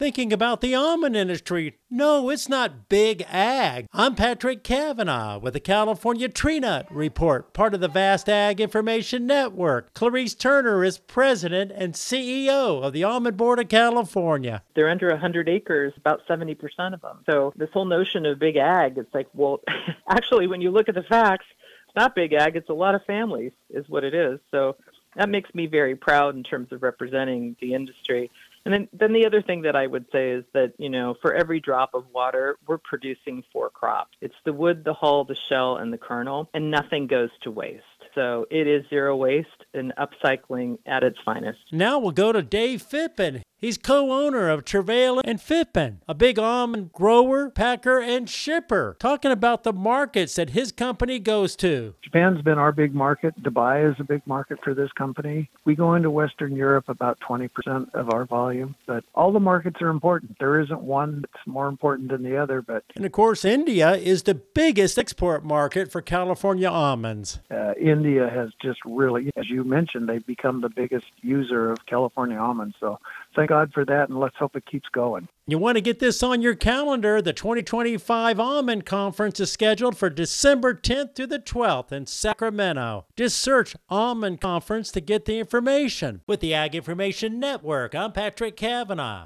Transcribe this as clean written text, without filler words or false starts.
Thinking about the almond industry. No, it's not big ag. I'm Patrick Cavanaugh with the California Tree Nut Report, part of the Vast Ag Information Network. Clarice Turner is president and CEO of the Almond Board of California. They're under 100 acres, about 70% of them. So this whole notion of big ag, it's like, well, actually, when you look at the facts, it's not big ag, it's a lot of families is what it is. So that makes me very proud in terms of representing the industry. And then the other thing that I would say is that, for every drop of water, we're producing 4 crops. It's the wood, the hull, the shell, and the kernel, and nothing goes to waste. So it is zero waste and upcycling at its finest. Now we'll go to Dave Phippen. He's co-owner of Travail and Phippen, a big almond grower, packer, and shipper, talking about the markets that his company goes to. Japan's been our big market. Dubai is a big market for this company. We go into Western Europe about 20% of our volume, but all the markets are important. There isn't one that's more important than the other. And of course, India is the biggest export market for California almonds. India has just really, as you mentioned, they've become the biggest user of California almonds. So thank God for that, and let's hope it keeps going. You want to get this on your calendar. The 2025 Almond Conference is scheduled for December 10th through the 12th in Sacramento. Just search Almond Conference to get the information. With the Ag Information Network, I'm Patrick Cavanaugh.